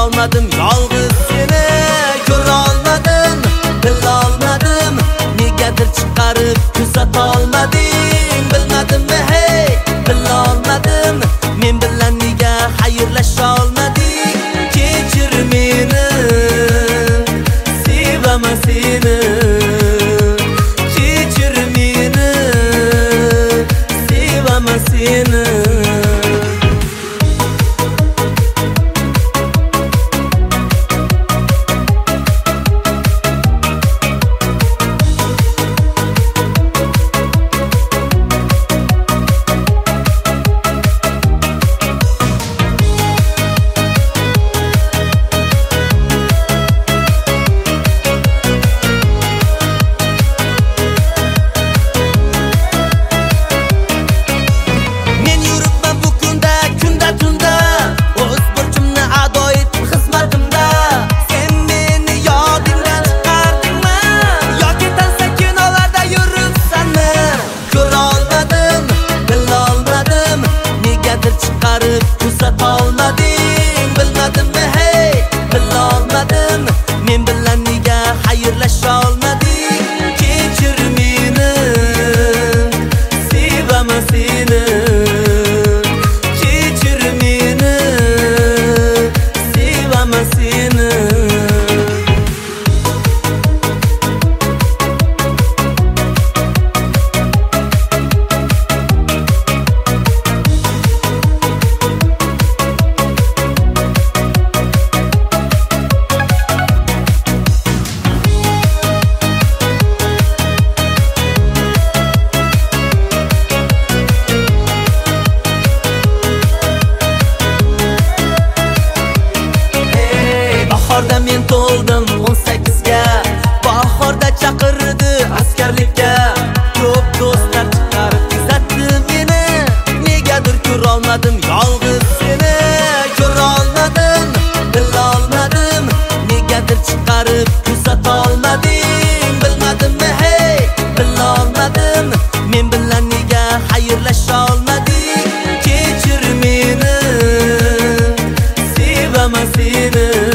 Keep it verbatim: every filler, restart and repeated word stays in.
olmadim yolg'iz seni. Ko'ra olmadim, bila olmadim, negadir chiqarib kuzata olmading. Bilmadimmi hey, bila olmadim, men bilan nega xayrlasha olmading. Kechir meni, sevaman seni. Kechir meni, sevaman seni. Chiqarib kuzata olmading. Bilmadimmi hey, bila olmadim, men bilan nega xayrlasha olmading. Kechir meni, sevaman seni. Kechir meni, sevaman seni. Bahorda men to'ldim o'n sakkizga, bahorda chaqirdi askarlikka. Ko'p do'stlar chiqarib kuzatdi meni, negadir ko'ra olmadim yolg'iz seni. Ko'ra olmadim, bila olmadim, negadir chiqarib kuzata olmading. Bilmadimmi hey, bila olmadim, men bilan nega xayrlasha olmading. Kechir meni, sevaman seni.